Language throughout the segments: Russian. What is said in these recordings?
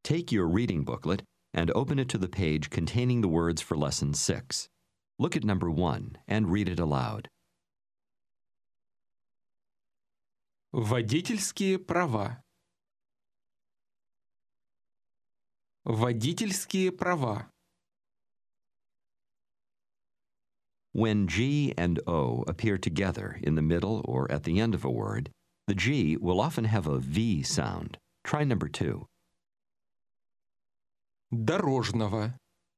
Take your reading booklet and open it to the page containing the words for Lesson 6. Look at number 1 and read it aloud. Водительские права. Водительские права. When G and O appear together in the middle or at the end of a word, the G will often have a V sound. Try number 2. Дорожного.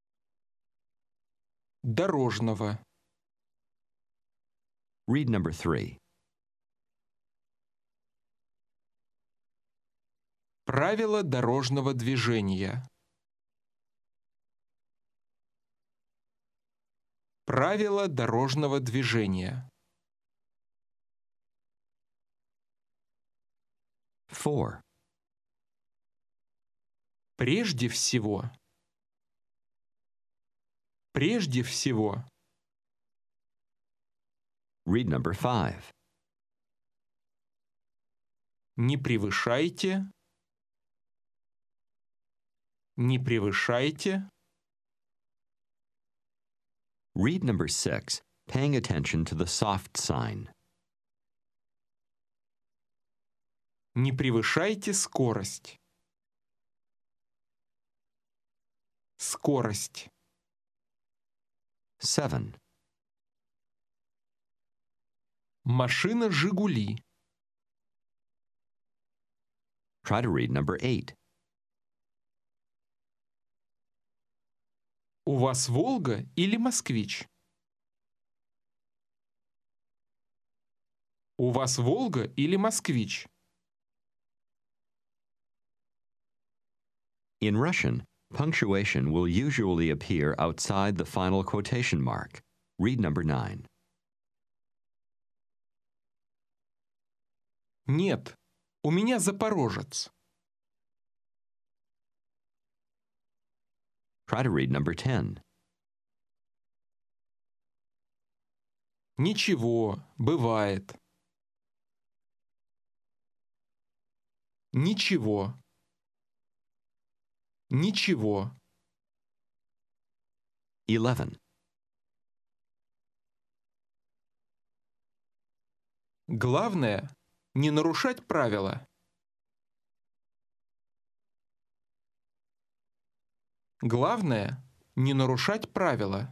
Дорожного. Read number 3. Правила дорожного движения. Правила дорожного движения. 4. Прежде всего. Прежде всего. Read number 5. Не превышайте. Не превышайте. Read number 6, paying attention to the soft sign. Не превышайте скорость. Скорость. 7. Машина «Жигули». Try to read number 8. У вас «Волга» или «Москвич»? У вас «Волга» или «Москвич»? In Russian, punctuation will usually appear outside the final quotation mark. Read number 9. Нет, у меня «Запорожец». Try to read number 10. Ничего, бывает. Ничего. Ничего. 11. Главное – не нарушать правила. Главное – не нарушать правила.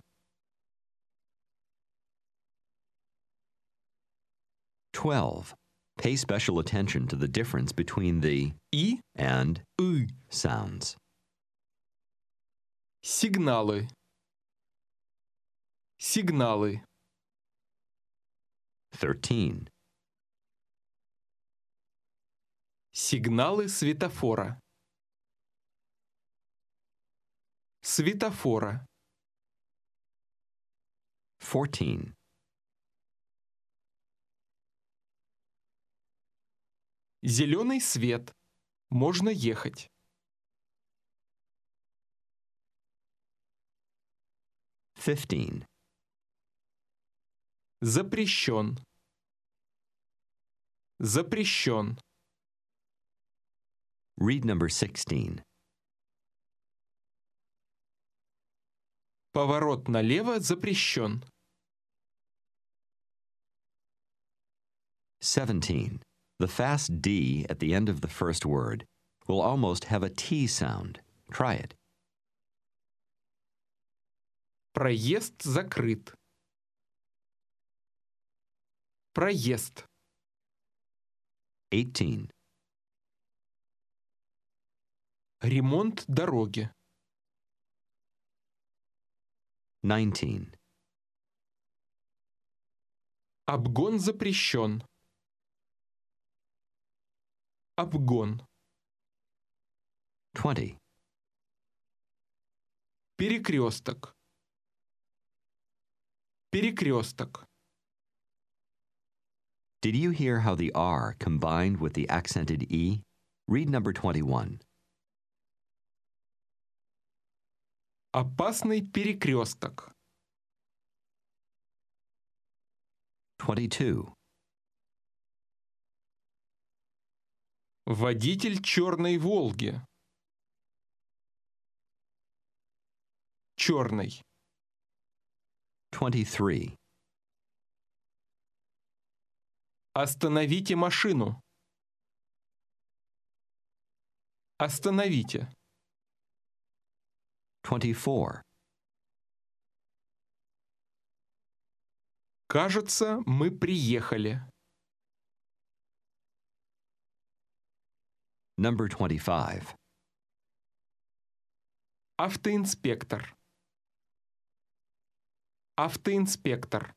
12. Pay special attention to the difference between the И and sounds. сигналы. Сигналы. 13. Сигналы светофора. Светофора. 14. Зеленый свет. Можно ехать. 15. Запрещен. Запрещен. Read number 16. Поворот налево запрещен. 17. The fast D at the end of the first word will almost have a T sound. Try it. Проезд закрыт. Проезд. 18. Ремонт дороги. 19. Обгон запрещен. Обгон. 20. Перекресток. Перекресток. Did you hear how the R combined with the accented E? Read number 21. Опасный перекресток. 22. Водитель черной «Волги». Черный. 23. Остановите машину. Остановите. 24. Кажется, мы приехали. Number 25. Автоинспектор. Автоинспектор.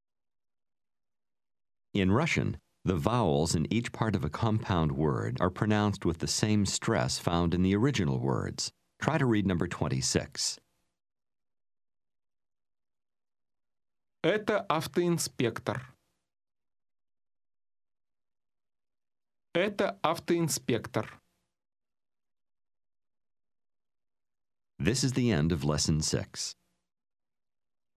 In Russian, the vowels in each part of a compound word are pronounced with the same stress found in the original words. Try to read number 26. Это автоинспектор. Это автоинспектор. This is the end of Lesson 6.